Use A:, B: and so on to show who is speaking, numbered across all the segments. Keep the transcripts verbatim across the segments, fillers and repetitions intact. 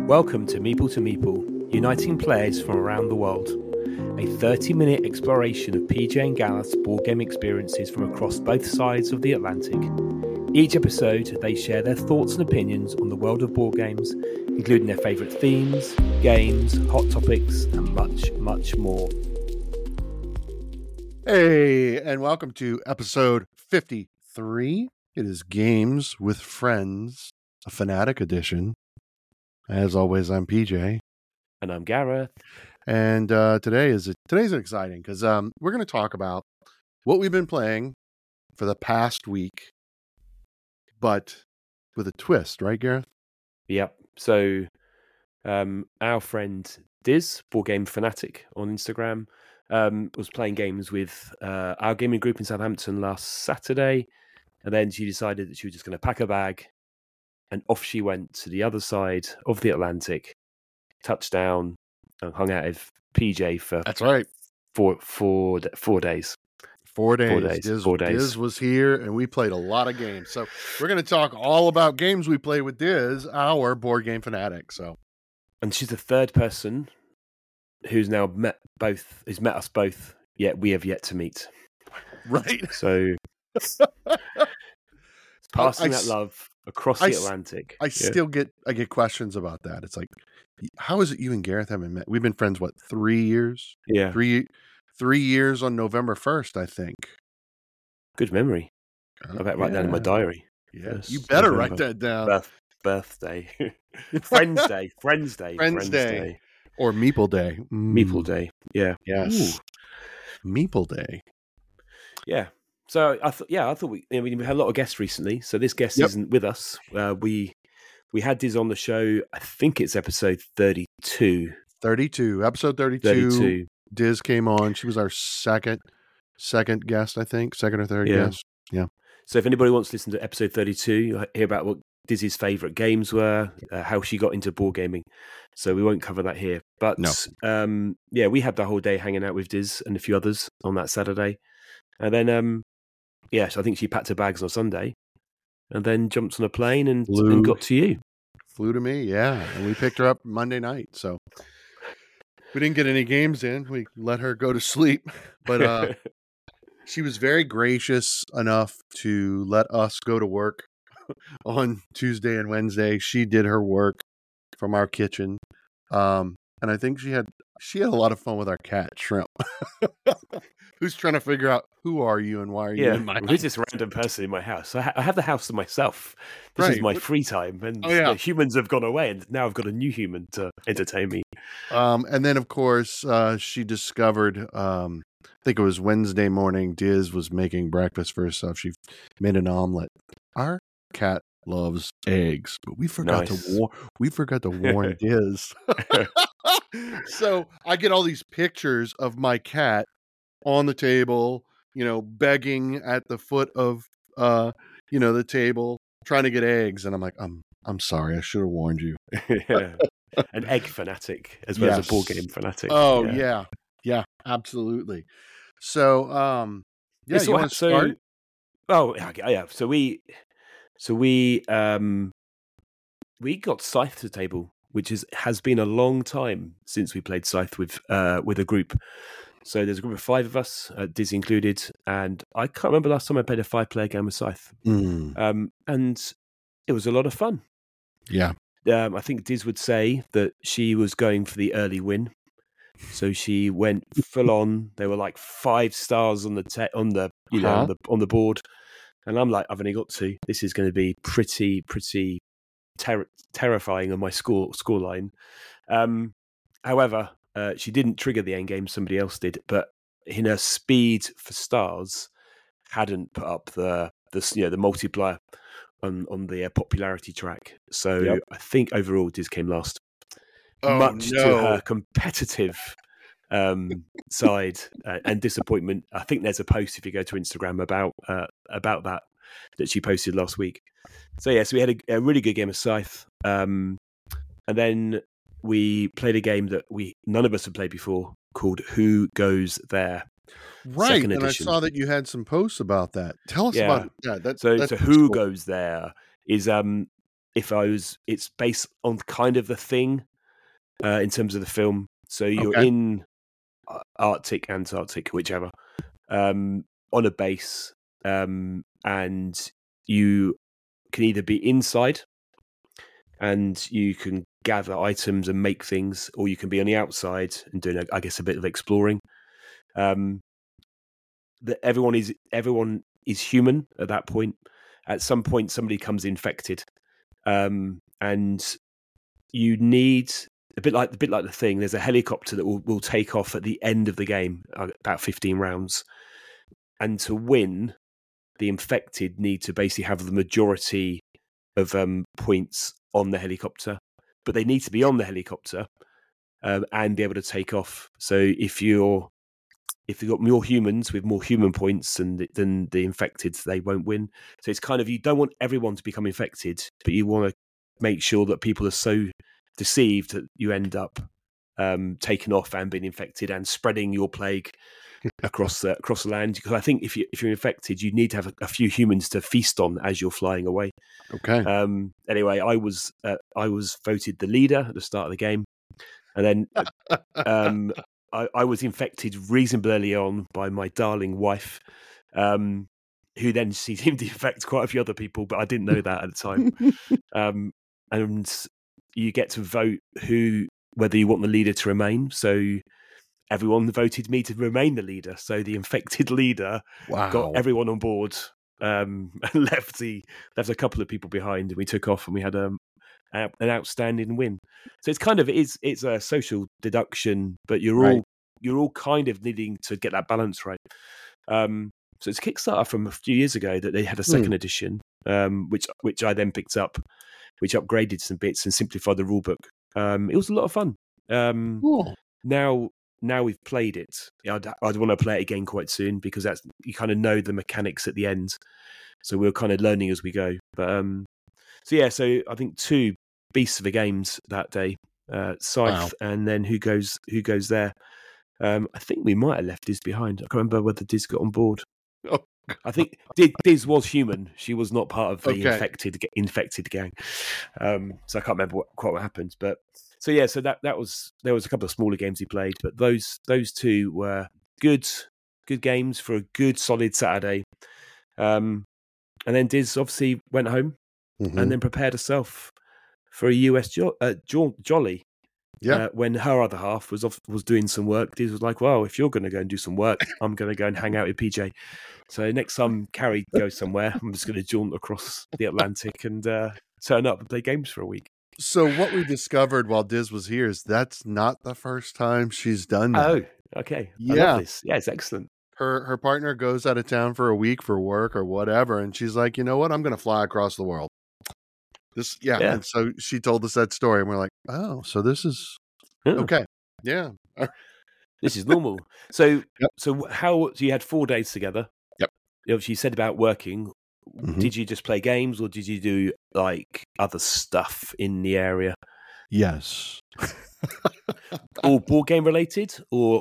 A: Welcome to Meeple to Meeple, uniting players from around the world. A thirty-minute exploration of P J and Gareth's board game experiences from across both sides of the Atlantic. Each episode, they share their thoughts and opinions on the world of board games, including their favourite themes, games, hot topics, and much, much more.
B: Hey, and welcome to episode fifty-three. It is Games with Friends, a Fanatic edition. As always, I'm P J.
A: And I'm Gareth.
B: And uh, today is today's exciting because um, we're going to talk about what we've been playing for the past week, but with a twist, right, Gareth?
A: Yep. So, um, our friend Diz, Board Game Fanatic on Instagram, um, was playing games with uh, our gaming group in Southampton last Saturday, and then she decided that she was just going to pack a bag, and off she went to the other side of the Atlantic, touchdown, and hung out with P J for
B: That's right,
A: four, four, four days.
B: Four days.
A: Four days.
B: Diz,
A: Four days.
B: Diz was here, and we played a lot of games. So we're going to talk all about games we played with Diz, our Board Game Fanatic. So,
A: And she's the third person who's now met both, who's met us both, yet we have yet to meet.
B: right.
A: So, passing
B: I,
A: that love across
B: I,
A: the Atlantic.
B: I
A: Yeah.
B: still get I get questions about that. It's like, how is it you and Gareth haven't met? We've been friends what three years?
A: Yeah.
B: Three three years on November first, I think.
A: Good memory.
B: Uh,
A: I bet write
B: yeah.
A: down in my diary.
B: Yeah,
A: Yes,
B: you better
A: November.
B: write that down.
A: Birth, birthday. Friends Day. Friends Day.
B: Friends Day. Or Meeple Day. Mm,
A: Meeple Day. Yeah.
B: Yes. Meeple Day.
A: Yeah. So I thought, yeah, I thought we, I mean, we had a lot of guests recently. So this guest
B: Yep.
A: isn't with us. Uh, we we had Diz on the show. I think it's episode thirty-two.
B: thirty-two. Episode thirty-two.
A: thirty-two.
B: Diz came on. She was our second second guest, I think. Second or third
A: Yeah.
B: guest. Yeah.
A: So if anybody wants to listen to episode thirty-two, you'll hear about what Dizzy's favourite games were, uh, how she got into board gaming. So we won't cover that here. But
B: No.
A: um, yeah, we had the whole day hanging out with Diz and a few others on that Saturday. And then, um, yeah, so I think she packed her bags on Sunday and then jumped on a plane and,
B: Flew.
A: and got to you.
B: Flew to me, yeah. And we picked her up Monday night. So we didn't get any games in. We let her go to sleep. But uh, she was very gracious enough to let us go to work on Tuesday and Wednesday. She did her work from our kitchen. Um, and I think she had she had a lot of fun with our cat, Shrimp. Who's trying to figure out who are you and why are you
A: Yeah,
B: in my
A: who's
B: house?
A: this random person in my house? I, ha- I have the house to myself. This is
B: Right.
A: my free time, and
B: Oh, yeah.
A: the humans have gone away, and now I've got a new human to entertain me.
B: Um, and then, of course, uh, she discovered, um, I think it was Wednesday morning, Diz was making breakfast for herself. She made an omelet. Our cat loves eggs, but we forgot
A: Nice.
B: to war- we forgot to warn Diz. So I get all these pictures of my cat on the table, you know, begging at the foot of, uh, you know, the table, trying to get eggs. And I'm like, I'm, I'm sorry. I should have warned you.
A: Yeah. An egg fanatic as well as a board
B: Yes.
A: game fanatic.
B: Oh yeah. yeah, absolutely. So, um, yeah,
A: Yeah, so
B: you
A: what
B: want
A: hap-
B: to
A: so-
B: start?
A: Oh yeah, okay, yeah. So we, so we, um, we got Scythe to the table, which is has been a long time since we played Scythe with uh with a group. So there's a group of five of us, uh, Diz included, and I can't remember last time I played a five-player game of Scythe.
B: Mm,
A: Um, and it was a lot of fun.
B: yeah,
A: Um, I think Diz would say that she was going for the early win, so she went full on. There were like five stars on the te- on the you know
B: Huh?
A: on the on the board, and I'm like, I've only got two. This is going to be pretty pretty ter- terrifying on my score score line. Um, however, uh, she didn't trigger the end game. Somebody else did, but in her speed for stars, hadn't put up the the you know the multiplier on on the uh, popularity track. So
B: Yep.
A: I think overall Diz came last,
B: Oh,
A: much to
B: no.
A: her competitive um, side uh, and disappointment. I think there's a post if you go to Instagram about uh, about that that she posted last week. So yeah, so we had a, a really good game of Scythe, um, and then we played a game that we none of us had played before called Who Goes There.
B: right.
A: second
B: And I
A: edition.
B: saw that you had some posts about that. Tell us
A: Yeah.
B: about that. That
A: So,
B: that
A: so
B: looks
A: Who
B: cool.
A: Goes There is um if I was, it's based on kind of the thing uh, in terms of the film. So you're
B: Okay.
A: in Arctic, Antarctic, whichever, um, on a base, um, and you can either be inside and you can gather items and make things, or you can be on the outside and doing, I guess, a bit of exploring. Um, that everyone is everyone is human at that point. At some point, somebody comes infected, um, and you need a bit like a bit like the thing. There's a helicopter that will, will take off at the end of the game, uh, about fifteen rounds, and to win, the infected need to basically have the majority of um, points on the helicopter, but they need to be on the helicopter um, and be able to take off. So if you're if you've got more humans with more human points than the, than the infected, they won't win. So it's kind of, you don't want everyone to become infected, but you want to make sure that people are so deceived that you end up um, taken off and being infected and spreading your plague across the, across the land. Because I think if you if you're infected, you need to have a, a few humans to feast on as you're flying away.
B: Okay.
A: Um, anyway, I was uh, I was voted the leader at the start of the game, and then um, I, I was infected reasonably early on by my darling wife, um, who then she seemed to infect quite a few other people, but I didn't know that at the time. um, and you get to vote who whether you want the leader to remain. So everyone voted me to remain the leader. So the infected leader
B: Wow.
A: got everyone on board, um, and left the left a couple of people behind, and we took off, and we had a an outstanding win. So it's kind of it's it's a social deduction, but you're
B: Right.
A: all you're all kind of needing to get that balance right. Um, so it's a Kickstarter from a few years ago that they had a second
B: Hmm.
A: edition, um, which which I then picked up, which upgraded some bits and simplified the rule book. Um, it was a lot of fun. Um,
B: Cool.
A: now now we've played it, I'd, I'd want to play it again quite soon, because that's you kind of know the mechanics at the end. So we're kind of learning as we go. But um, so yeah, so I think two beasts of the games that day, uh, Scythe,
B: Wow.
A: and then who goes who goes there. Um, I think we might have left Diz behind. I can't remember whether Diz got on board.
B: Oh,
A: I think Diz, Diz was human. She was not part of the
B: Okay.
A: infected infected gang. Um, so I can't remember what, quite what happened. But so yeah, so that that was there was a couple of smaller games he played, but those those two were good good games for a good solid Saturday. Um, and then Diz obviously went home
B: Mhm.
A: and then prepared herself for a U S jo- uh, jo- jolly.
B: Yeah.
A: Uh, when her other half was off, was doing some work, Diz was like, "Well, if you're going to go and do some work, I'm going to go and hang out with P J." So next time Carrie goes somewhere, I'm just going to jaunt across the Atlantic and uh, turn up and play games for a week.
B: So what we discovered while Diz was here is that's not the first time she's done that.
A: Oh, okay. I
B: Yeah.
A: love this. Yeah, it's excellent.
B: Her her partner goes out of town for a week for work or whatever, and she's like, you know what? I'm going to fly across the world. This, yeah.
A: Yeah.
B: And so she told us that story, and we're like, oh, so this is
A: Yeah.
B: okay. Yeah.
A: This is normal. So,
B: Yep.
A: so how? So you had four days together.
B: Yep.
A: Obviously, you said about working.
B: Mhm.
A: Did you just play games, or did you do like other stuff in the area,
B: Yes.
A: all board game related, or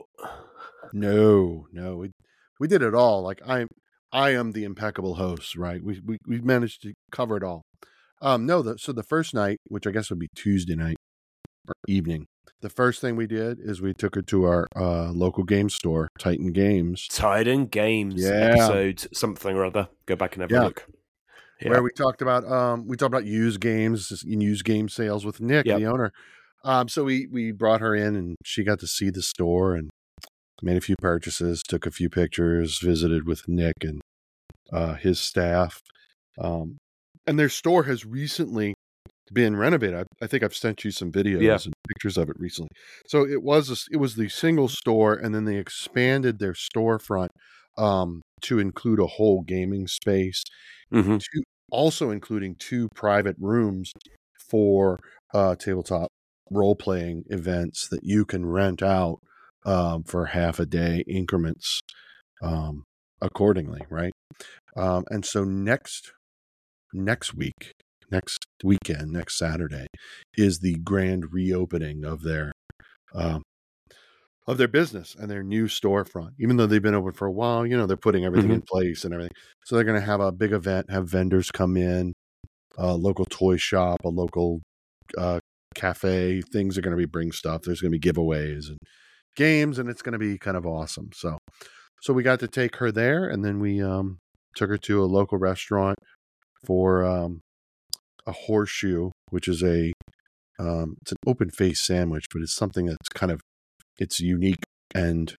B: No, no. We we did it all. Like I I am the impeccable host, right? We we we managed to cover it all. Um no, the so the first night, which I guess would be Tuesday night or evening, the first thing we did is we took her to our uh local game store, Titan Games,
A: Titan Games
B: Yeah.
A: episode something or other? Go back and have
B: Yeah.
A: a look. Yeah.
B: where we talked about um we talked about used games and used game sales with Nick,
A: Yep.
B: the owner. Um so we we brought her in and she got to see the store and made a few purchases, took a few pictures, visited with Nick and uh his staff. Um and their store has recently been renovated. I, I think I've sent you some videos
A: Yeah.
B: and pictures of it recently. So it was a, it was the single store, and then they expanded their storefront um, to include a whole gaming space,
A: Mm-hmm.
B: to, also including two private rooms for uh, tabletop role playing events that you can rent out um, for half a day increments um, accordingly, right? Um, and so next next week. Next weekend, next Saturday, is the grand reopening of their um, of their business and their new storefront. Even though they've been open for a while, you know, they're putting everything
A: Mhm.
B: in place and everything. So they're going to have a big event, have vendors come in, a local toy shop, a local uh, cafe. Things are going to be bring stuff. There's going to be giveaways and games, and it's going to be kind of awesome. So, so we got to take her there, and then we um, took her to a local restaurant for um, a horseshoe, which is a um, it's an open face sandwich, but it's something that's kind of it's unique and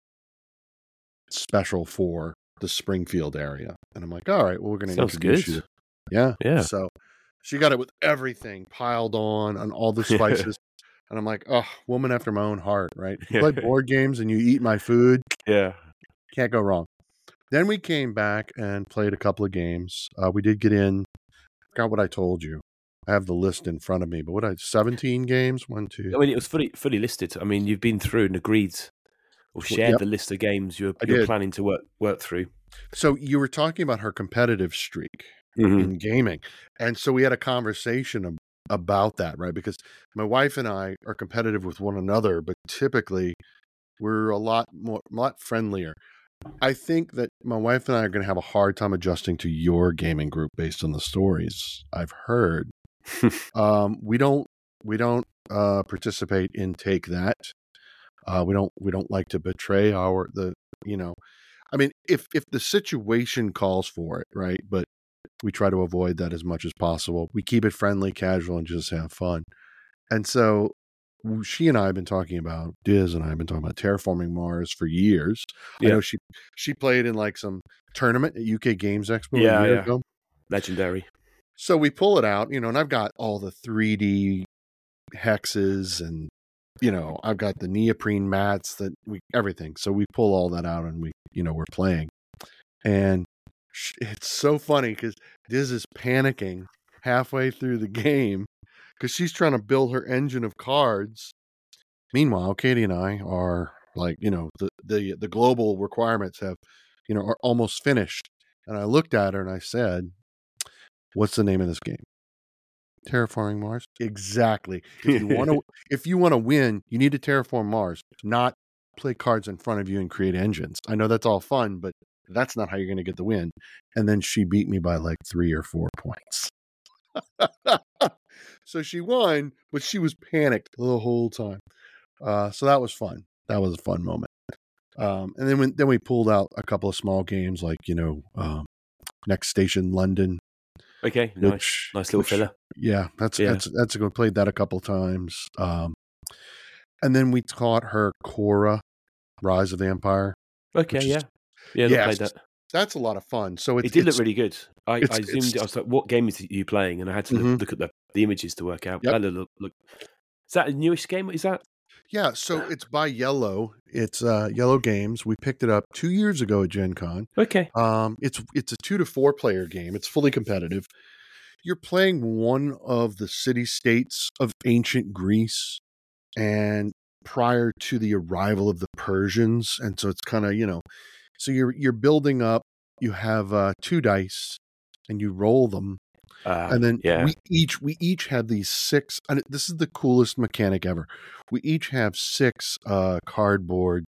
B: special for the Springfield area. And I'm like, all right, well, we're going to introduce
A: good.
B: you. Yeah,
A: yeah.
B: So she got it with everything piled on and all the spices. And I'm like, oh, woman after my own heart, right? You play board games and you eat my food.
A: Yeah.
B: Can't go wrong. Then we came back and played a couple of games. Uh, we did get in. I forgot what I told you. I have the list in front of me, but what I seventeen games? One, two.
A: I mean, it was fully fully listed. I mean, you've been through and agreed or shared
B: Yep.
A: the list of games you're,
B: I
A: you're
B: did.
A: planning to work work through.
B: So you were talking about her competitive streak
A: Mhm.
B: in gaming. And so we had a conversation ab- about that, right? Because my wife and I are competitive with one another, but typically we're a lot more, a lot friendlier. I think that my wife and I are going to have a hard time adjusting to your gaming group based on the stories I've heard. um, we don't, we don't uh, participate in Take That. Uh, we don't, we don't like to betray our the, you know, I mean, if if the situation calls for it, right? But we try to avoid that as much as possible. We keep it friendly, casual, and just have fun. And so she and I have been talking about, Diz and I have been talking about Terraforming Mars for years.
A: Yeah.
B: I know she she played in like some tournament at U K Games Expo
A: Yeah,
B: a year
A: yeah.
B: ago.
A: Legendary.
B: So we pull it out, you know, and I've got all the three D hexes and, you know, I've got the neoprene mats that we, everything. So we pull all that out and we, you know, we're playing. And sh- it's so funny because Diz is panicking halfway through the game because she's trying to build her engine of cards. Meanwhile, Katie and I are like, you know, the, the, the global requirements have, you know, are almost finished. And I looked at her and I said, what's the name of this game? Terraforming Mars. Exactly. If you want to, if you want to win, you need to terraform Mars, not play cards in front of you and create engines. I know that's all fun, but that's not how you're going to get the win. And then she beat me by like three or four points. So she won, but she was panicked the whole time. Uh, so that was fun. That was a fun moment. Um, and then when, then we pulled out a couple of small games like, you know, um, Next Station London.
A: Okay, nice,
B: which,
A: nice little
B: which,
A: filler.
B: Yeah, that's
A: Yeah.
B: that's that's a good. Played that a couple times, um, and then we taught her Korra, Rise of the Empire.
A: Okay,
B: is,
A: yeah, yeah,
B: yes,
A: played that.
B: That's a lot of fun. So it's,
A: it did
B: it's,
A: look really good. I,
B: it's,
A: I zoomed.
B: it's,
A: I was like, "What game is you playing?" And I had to
B: mm-hmm.
A: look, look at the, the images to work out.
B: Yep.
A: That look, look. Is that a newish game? What is that?
B: Yeah, so it's by Yellow. It's uh, Yellow Games. We picked it up two years ago at Gen Con.
A: Okay.
B: Um, it's it's a two to four player game. It's fully competitive. You're playing one of the city-states of ancient Greece and prior to the arrival of the Persians. And so it's kind of, you know, so you're you're building up, you have uh, two dice and you roll them.
A: Uh,
B: and then
A: yeah.
B: we each we each have these six, and this is the coolest mechanic ever. We each have six uh, cardboard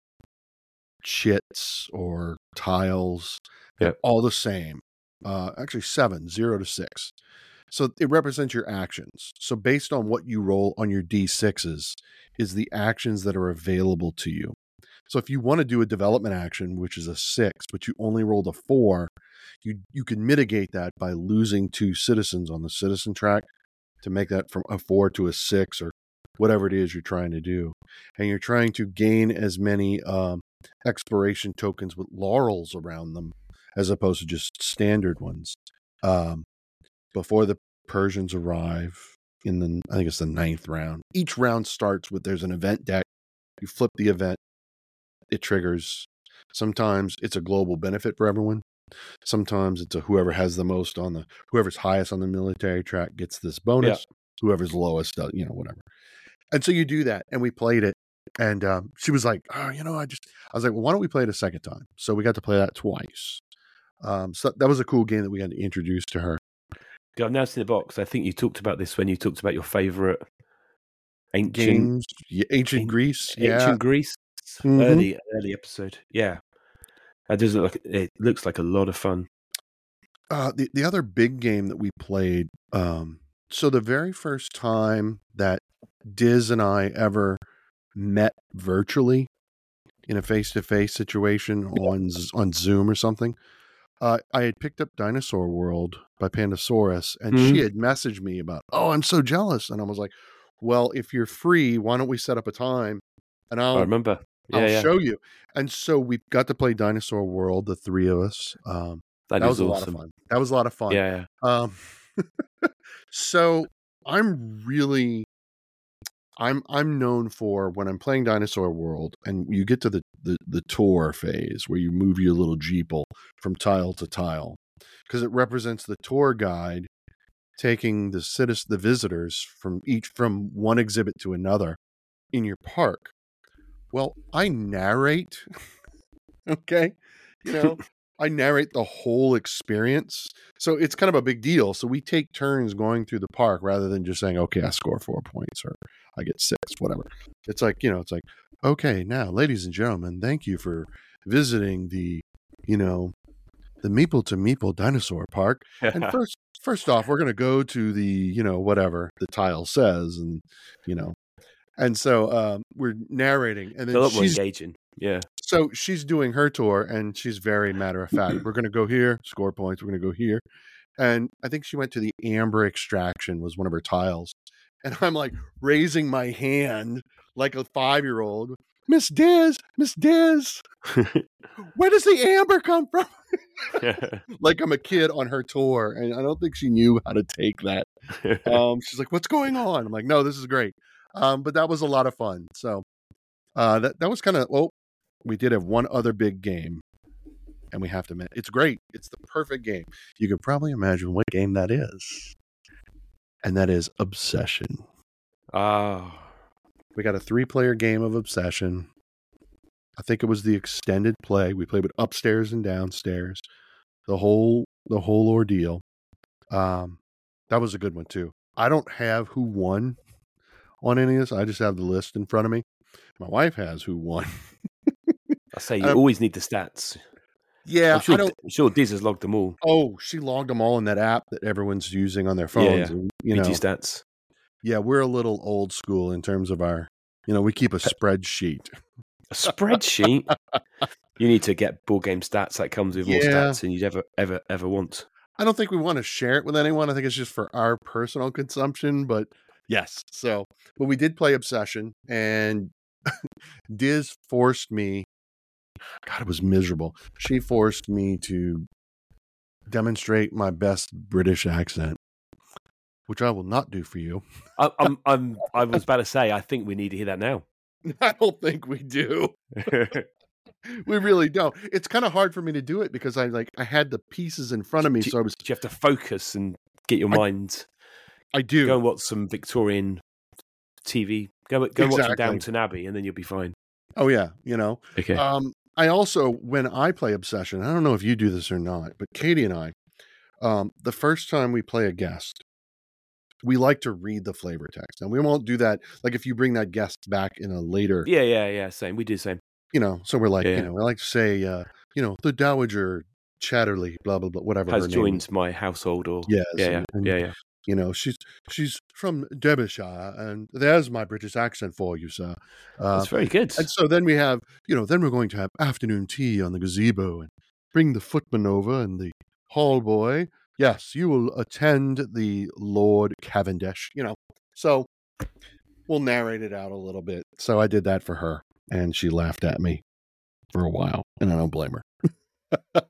B: chits or tiles. They're
A: Yep.
B: all the same. Uh, actually seven, zero to six. So it represents your actions. So based on what you roll on your D sixes is the actions that are available to you. So if you want to do a development action, which is a six, but you only rolled a four, you you can mitigate that by losing two citizens on the citizen track to make that from a four to a six or whatever it is you're trying to do. And you're trying to gain as many um, exploration tokens with laurels around them as opposed to just standard ones. Um, before the Persians arrive in the, I think it's the ninth round. Each round starts with, there's an event deck. You flip the event, it triggers. Sometimes it's a global benefit for everyone. Sometimes it's a whoever has the most on the, whoever's highest on the military track gets this bonus. Yeah. Whoever's lowest does, you know, whatever. And so you do that. And we played it. And um, she was like, oh, you know, I just, I was like, well, why don't we play it a second time? So we got to play that twice. Um, so that was a cool game that we got to introduce to her.
A: I've now seen the box. I think you talked about this when you talked about your favorite ancient
B: games, yeah, ancient Greece,
A: ancient
B: yeah.
A: Greece, mm-hmm. early early episode. Yeah, that does look like it looks like a lot of fun.
B: uh, the the other big game that we played. Um, so the very first time that Diz and I ever met virtually in a face to face situation on on Zoom or something. Uh, I had picked up Dinosaur World by Pandasaurus, and
A: Mhm.
B: she had messaged me about, "Oh, I'm so jealous," and I was like, "Well, if you're free, why don't we set up a time, and
A: I
B: I'll
A: remember. Yeah,
B: I'll
A: yeah.
B: show you." And so we got to play Dinosaur World, the three of us. Um,
A: That
B: that
A: is
B: was a lot of
A: awesome.
B: fun. That was a lot of fun.
A: Yeah, yeah.
B: Um, so I'm really I'm I'm known for when I'm playing Dinosaur World, and you get to the the, the tour phase where you move your little jeeple from tile to tile, because it represents the tour guide taking the citizen, the visitors from each from one exhibit to another in your park. Well, I narrate, okay, you know, I narrate the whole experience, so it's kind of a big deal. So we take turns going through the park rather than just saying, "Okay, I score four points," or "I get six," whatever. It's like, you know, it's like, "Okay, now, ladies and gentlemen, thank you for visiting the, you know, the Meeple to Meeple Dinosaur Park. And first, first off, we're going to go to the, you know, whatever the tile says, and you know, and so um, we're narrating, and
A: It's a
B: then
A: lot more
B: she's
A: engaging. Yeah.
B: so she's doing her tour, and she's very matter of fact. We're going to go here, score points. We're going to go here, and I think she went to the Amber Extraction was one of her tiles, and I'm like raising my hand like a five year old. Miss Diz, Miss Diz, where does the amber come from? Like I'm a kid on her tour, and I don't think she knew how to take that. Um, she's like, "What's going on?" I'm like, "No, this is great." Um, but that was a lot of fun. So uh, that that was kind of well. We did have one other big game, and we have to admit, it's great. It's the perfect game. You can probably imagine what game that is, and that is Obsession.
A: Oh.
B: We got a three-player game of Obsession. I think it was the extended play. We played with upstairs and downstairs, the whole the whole ordeal. Um, that was a good one too. I don't have who won on any of this. I just have the list in front of me. My wife has who won.
A: I say you
B: um,
A: always need the stats.
B: yeah,
A: I'm sure.
B: I don't.
A: I'm sure Diz has logged them all.
B: Oh, she logged them all in that app that everyone's using on their
A: Yeah,
B: phones.
A: yeah.
B: And, you
A: B G
B: know,
A: stats.
B: yeah, we're a little old school in terms of our. You know, we keep a spreadsheet.
A: A spreadsheet. You need to get board game stats that comes with more
B: Yeah.
A: stats than you'd ever, ever, ever want.
B: I don't think we want to share it with anyone. I think it's just for our personal consumption. But yes, so but we did play Obsession, and Diz forced me. God, it was miserable. She forced me to demonstrate my best British accent, which I will not do for you.
A: I, I'm, I'm, I was about to say, I think we need to hear that now.
B: I don't think we do. We really don't. It's kind of hard for me to do it because I like I had the pieces in front of me,
A: do,
B: so I was.
A: Do you have to focus and get your
B: I,
A: mind?
B: I do.
A: Go and watch some Victorian T V. Go, go
B: exactly.
A: and watch some Downton Abbey, and then you'll be fine.
B: Oh yeah, you know.
A: Okay.
B: Um, I also, when I play Obsession, I don't know if you do this or not, but Katie and I, um, the first time we play a guest, we like to read the flavor text, and we won't do that. Like if you bring that guest back in a later,
A: yeah, yeah, yeah, same. We do the same.
B: You know, so we're like,
A: yeah.
B: you know, we like to say, uh, you know, the Dowager Chatterley, blah blah blah, whatever
A: has
B: her
A: joined
B: name is.
A: my household, or
B: yes,
A: yeah,
B: and,
A: yeah,
B: and,
A: yeah, yeah.
B: You know, she's she's from Derbyshire, and there's my British accent for you, sir. Uh,
A: That's very good.
B: And so then we have, you know, then we're going to have afternoon tea on the gazebo and bring the footman over and the hall boy. Yes, you will attend the Lord Cavendish, you know. So we'll narrate it out a little bit. So I did that for her, and she laughed at me for a while, and I don't blame her.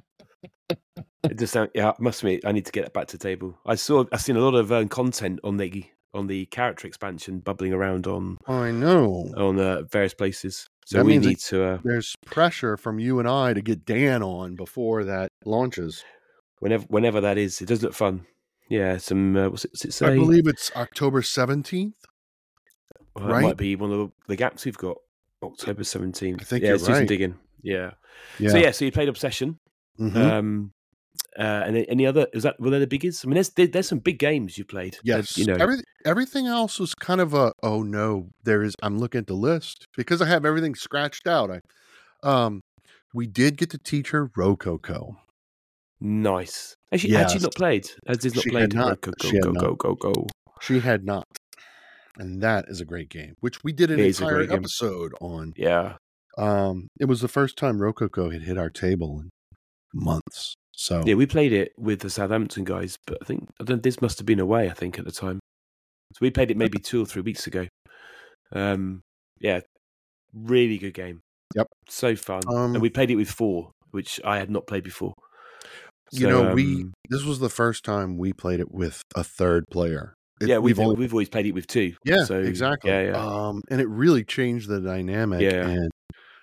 A: It just sound, yeah, must admit, I need to get back to the table. I saw, I've seen a lot of uh, content on the on the character expansion bubbling around on.
B: I know
A: on uh, various places. So
B: that
A: we
B: means
A: need to. Uh,
B: there's pressure from you and I to get Dan on before that launches.
A: Whenever, whenever that is, it does look fun. Yeah, some. Uh, what's it, what's it say?
B: I believe it's October seventeenth.
A: Well,
B: right?
A: That might be one of the, the gaps we've got. October seventeenth.
B: I think
A: yeah,
B: you're
A: let's do some
B: right.
A: digging. Yeah.
B: yeah.
A: So yeah, so you played Obsession.
B: Mm-hmm.
A: Um, uh, and any other? Is that were they the biggest? I mean, there's there's some big games you played.
B: Yes,
A: uh, you know,
B: Every, everything else was kind of a oh no. There is. I'm looking at the list because I have everything scratched out. I, um, we did get to teach her Rococo.
A: Nice. Has she, had she
B: Yes.
A: not played? Has Diz not
B: She
A: played?
B: had not.
A: Go, go,
B: She had
A: go,
B: not.
A: go, go, go.
B: She had not. And that is a great game, which we did an
A: It is a
B: entire
A: great game.
B: episode on.
A: Yeah.
B: Um, it was the first time Rococo had hit our table in months. So
A: Yeah, we played it with the Southampton guys, but I think I don't. This must have been away. I think at the time, so we played it maybe two or three weeks ago. Um, yeah, really good game.
B: Yep,
A: so fun,
B: um,
A: and we played it with four, which I had not played before. So,
B: you know, we
A: um,
B: this was the first time we played it with a third player. It,
A: yeah, we've
B: we've only,
A: we've always played it with two.
B: yeah,
A: so,
B: exactly.
A: Yeah, yeah.
B: Um, and it really changed the dynamic.
A: Yeah.
B: And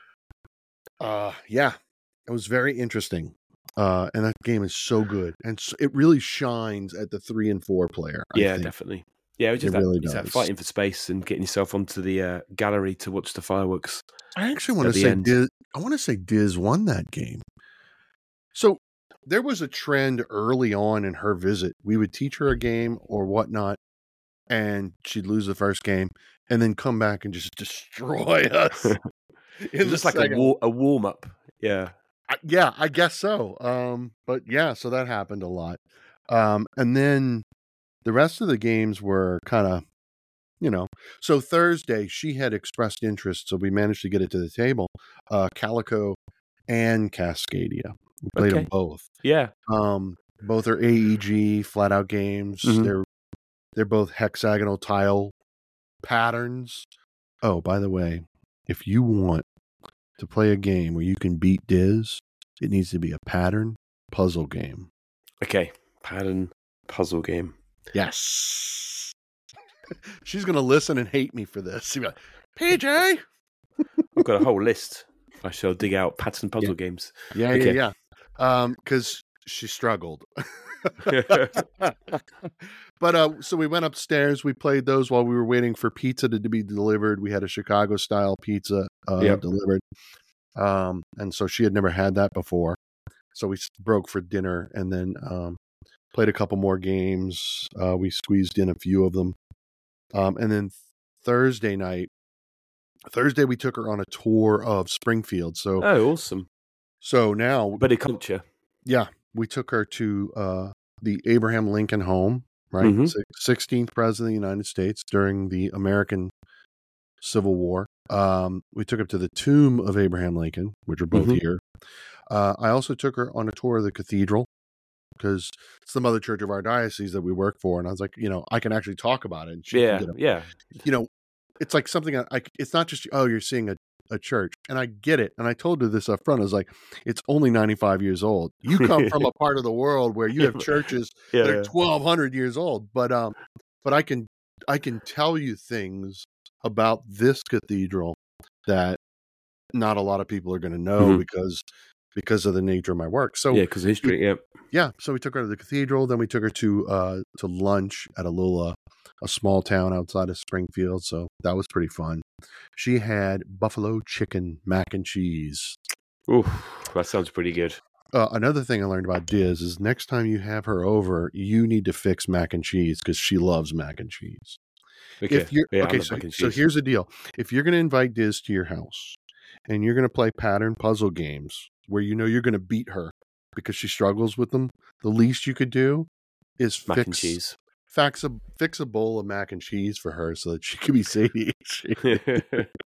B: uh, yeah, it was very interesting. Uh, and that game is so good, and so, it really shines at the three and four player. I
A: Yeah,
B: think.
A: definitely. Yeah, it was just
B: It
A: that,
B: really
A: it's that
B: does.
A: fighting for space and getting yourself onto the uh, gallery to watch the fireworks.
B: I actually want
A: at
B: to
A: the
B: say
A: end.
B: Diz, I want to say Diz won that game. So there was a trend early on in her visit. We would teach her a game or whatnot, and she'd lose the first game, and then come back and just destroy us. in
A: It's just like a, war, a warm up. Yeah.
B: I, yeah, I guess so. Um, but yeah, so that happened a lot. Um, and then the rest of the games were kind of, you know, so Thursday she had expressed interest, so we managed to get it to the table. Uh, Calico and Cascadia. We played
A: Okay.
B: them both.
A: Yeah.
B: Um, both are A E G flat out games.
A: Mhm.
B: They're they're both hexagonal tile patterns. Oh, by the way, if you want to play a game where you can beat Diz, it needs to be a pattern puzzle game.
A: Okay. Pattern puzzle game.
B: Yes. She's going to listen and hate me for this. She'll be like, P J!
A: I've got a whole list. I shall dig out pattern puzzle
B: Yeah.
A: games.
B: Yeah,
A: Okay.
B: yeah, yeah. Um, because she struggled. But uh, so we went upstairs. We played those while we were waiting for pizza to, to be delivered. We had a Chicago style pizza uh,
A: Yep.
B: delivered, um, and so she had never had that before. So we s- broke for dinner and then um, played a couple more games. Uh, we squeezed in a few of them, um, and then Thursday night. Thursday we took her on a tour of Springfield. So
A: Oh, awesome.
B: so now,
A: But a culture.
B: yeah, we took her to uh, the Abraham Lincoln home. Right,
A: Mhm.
B: Six- sixteenth president of the United States during the American Civil War. Um, we took her to the tomb of Abraham Lincoln, which are both
A: Mhm.
B: here. Uh, I also took her on a tour of the cathedral because it's the mother church of our diocese that we work for, and I was like, you know, I can actually talk about it. And she
A: Yeah.
B: can get a,
A: Yeah.
B: you know, it's like something I, I. It's not just oh, you're seeing a. a church, and I get it. And I told her this up front. I was like, it's only ninety-five years old. You come from a part of the world where you have churches
A: Yeah.
B: that are
A: yeah.
B: twelve hundred years old. But um, but I can I can tell you things about this cathedral that not a lot of people are going to know
A: Mhm.
B: because because of the nature of my work. So
A: Yeah, because history. Yeah.
B: yeah, so we took her to the cathedral. Then we took her to uh to lunch at a little uh, a small town outside of Springfield. So that was pretty fun. She had buffalo chicken mac and cheese.
A: Ooh, that sounds pretty good.
B: Uh, another thing I learned about Diz is next time you have her over, you need to fix mac and cheese because she loves mac and cheese.
A: Okay.
B: If you're
A: yeah, I
B: okay,
A: love
B: so,
A: mac and
B: so
A: cheese.
B: here's the deal: if you're going to invite Diz to your house and you're going to play pattern puzzle games where you know you're going to beat her because she struggles with them, the least you could do is
A: mac
B: fix
A: and cheese.
B: Fix a, fix a bowl of mac and cheese for her so that she can be satiated.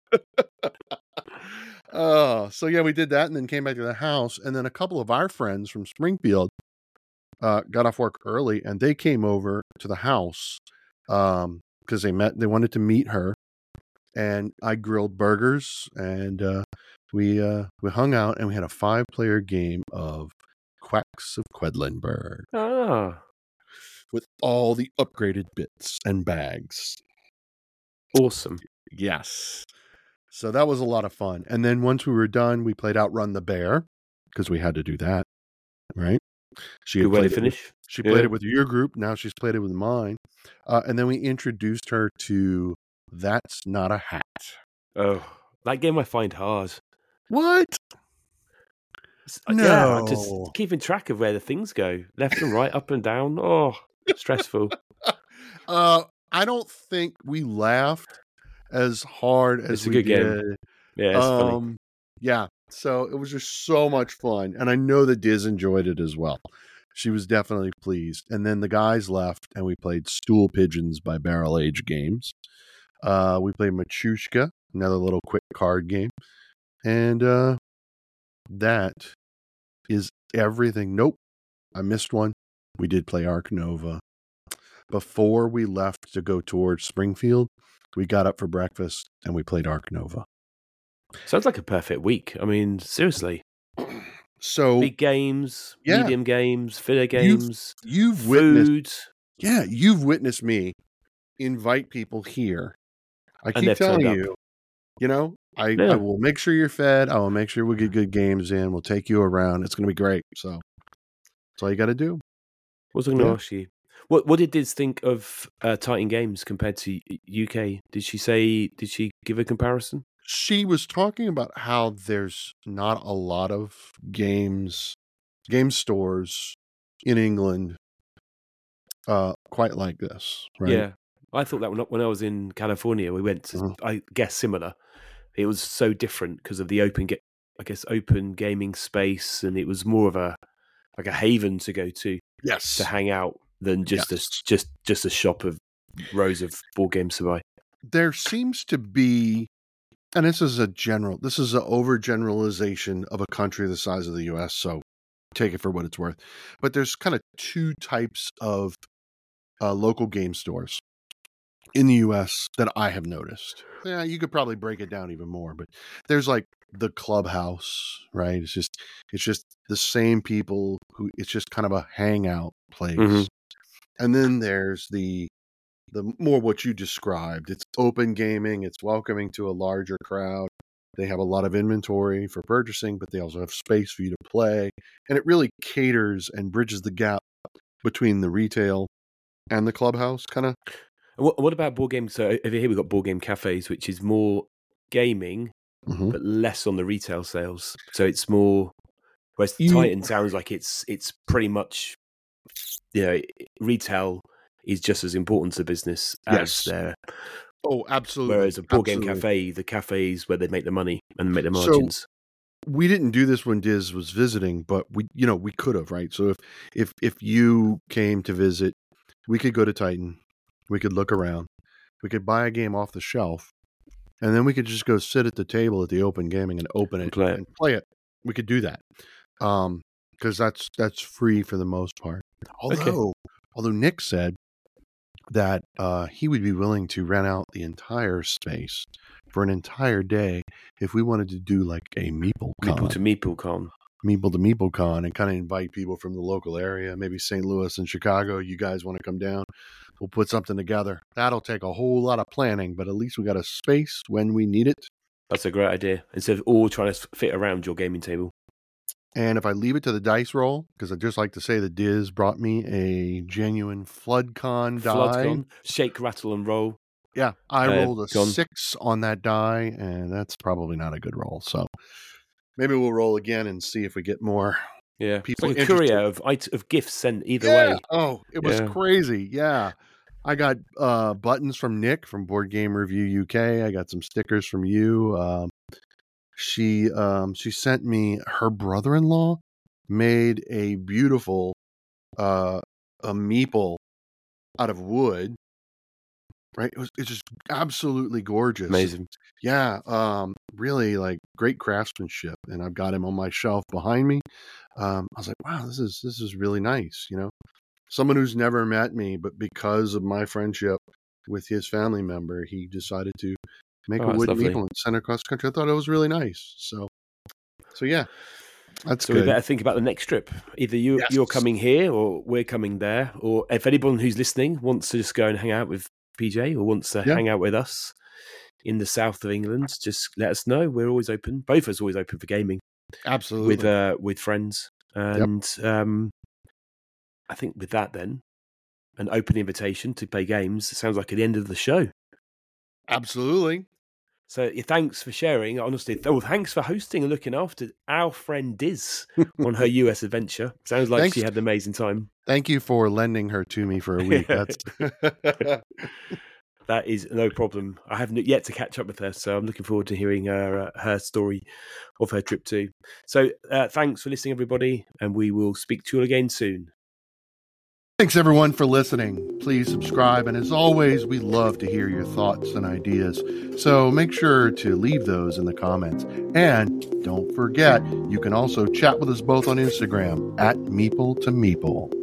B: Oh, so yeah, we did that and then came back to the house. And then a couple of our friends from Springfield uh, got off work early and they came over to the house um, because they met, they wanted to meet her. And I grilled burgers and uh, we uh, we hung out and we had a five player game of Quacks of Quedlinburg.
A: Ah.
B: With all the upgraded bits and bags.
A: Awesome.
B: Yes. So that was a lot of fun. And then once we were done, we played Outrun the Bear because we had to do that, right? She
A: Good way to
B: played it
A: finish.
B: with, she played
A: Yeah.
B: it with your group. Now she's played it with mine. Uh, and then we introduced her to That's Not a Hat.
A: Oh, that game I find hard.
B: What?
A: It's- uh, Yeah,
B: No.
A: just keeping track of where the things go, left and right, up and down. Oh, stressful.
B: uh, I don't think we laughed as hard as
A: It's a
B: we
A: good game.
B: did.
A: Yeah, it's funny.
B: Um, Yeah. So it was just so much fun. And I know that Diz enjoyed it as well. She was definitely pleased. And then the guys left and we played Stool Pigeons by Barrel Age Games. Uh, we played Machushka, another little quick card game. And uh, that is everything. Nope. I missed one. We did play Ark Nova. Before we left to go towards Springfield, we got up for breakfast and we played Ark Nova.
A: Sounds like a perfect week. I mean, seriously.
B: So
A: big games,
B: yeah,
A: medium games, filler games,
B: you've, you've
A: food.
B: Witnessed, yeah, you've witnessed me invite people here. I
A: And
B: keep telling
A: turned
B: you, you know, I,
A: Yeah.
B: I will make sure you're fed. I will make sure we get good games in. We'll take you around. It's going to be great. So that's all you got to do.
A: What was I going to yeah. ask you? What What did Diz think of uh, Titan Games compared to U K? Did she say? Did she give a comparison?
B: She was talking about how there's not a lot of games, game stores in England, uh, quite like this, right?
A: Yeah, I thought that when I was in California, we went to, mm-hmm. I guess, similar. It was so different because of the open, I guess, open gaming space, and it was more of a like a haven to go to,
B: yes,
A: to hang out than just
B: yes.
A: a just just a shop of rows of board games to buy.
B: There seems to be, and this is a general, this is an overgeneralization of a country the size of the U S, so take it for what it's worth. But there's kind of two types of uh, local game stores in the U S that I have noticed. Yeah, you could probably break it down even more, but there's like the Clubhouse, right? It's just it's just the same people who, it's just kind of a hangout place. Mm-hmm. And then there's the the more what you described. It's open gaming, it's welcoming to a larger crowd. They have a lot of inventory for purchasing, but they also have space for you to play. And it really caters and bridges the gap between the retail and the Clubhouse, kind of.
A: What, what about board games? So over here we've got board game cafes, which is more gaming, mm-hmm. but less on the retail sales. So it's more. Whereas you, Titan sounds like it's it's pretty much, you know, retail is just as important to business as
B: yes.
A: their.
B: Oh, absolutely.
A: Whereas a board
B: absolutely.
A: game cafe, the cafe is where they make the money and make the margins.
B: So we didn't do this when Diz was visiting, but we, you know, we could have, right? So if if if you came to visit, we could go to Titan. We could look around. We could buy a game off the shelf, and then we could just go sit at the table at the open gaming and open it and play it. And play it. We could do that, um, because that's that's free for the most part. Although, okay. although Nick said that uh, he would be willing to rent out the entire space for an entire day if we wanted to do like a Meeple Con.
A: Meeple to Meeple Con.
B: Meeple to Meeple Con, and kind of invite people from the local area, maybe Saint Louis and Chicago. You guys want to come down? We'll put something together. That'll take a whole lot of planning, but at least we got a space when we need it.
A: That's a great idea. Instead of all trying to fit around your gaming table.
B: And if I leave it to the dice roll, because I'd just like to say that Diz brought me a genuine FloodCon die.
A: FloodCon, shake, rattle, and roll.
B: Yeah, I
A: uh,
B: rolled a
A: gone.
B: six on that die, and that's probably not a good roll. So maybe we'll roll again and see if we get more.
A: Yeah,
B: people
A: it's like a courier of of gifts sent either
B: yeah.
A: way.
B: Oh, it was
A: yeah.
B: crazy. Yeah, I got uh, buttons from Nick from Board Game Review U K. I got some stickers from you. Um, she um, she sent me her brother-in-law made a beautiful uh, a meeple out of wood. Right, it was it's just absolutely gorgeous,
A: amazing.
B: Yeah, um, really like great craftsmanship, and I've got him on my shelf behind me. Um, I was like, wow, this is this is really nice. You know, someone who's never met me, but because of my friendship with his family member, he decided to make
A: oh,
B: a wooden
A: lovely.
B: meeple and send it across the country. I thought it was really nice. So, so yeah, that's
A: so
B: good.
A: we better think about the next trip. Either you
B: yes.
A: you're coming here, or we're coming there, or if anyone who's listening wants to just go and hang out with P J or wants to
B: yeah.
A: hang out with us in the south of England, just let us know. We're always open. Both of us are always open for gaming.
B: Absolutely.
A: With uh, with friends. And yep. um, I think with that then, an open invitation to play games, it sounds like at the end of the show.
B: Absolutely.
A: So yeah, thanks for sharing. Honestly, oh, thanks for hosting and looking after our friend Diz on her U S adventure. Sounds like thanks. She had an amazing time.
B: Thank you for lending her to me for a week. That's
A: that is no problem. I haven't yet to catch up with her, so I'm looking forward to hearing her uh, her story of her trip too. So uh, thanks for listening, everybody, and we will speak to you all again soon.
B: Thanks, everyone, for listening. Please subscribe, and as always, we love to hear your thoughts and ideas. So make sure to leave those in the comments. And don't forget, you can also chat with us both on Instagram, at Meeple to Meeple.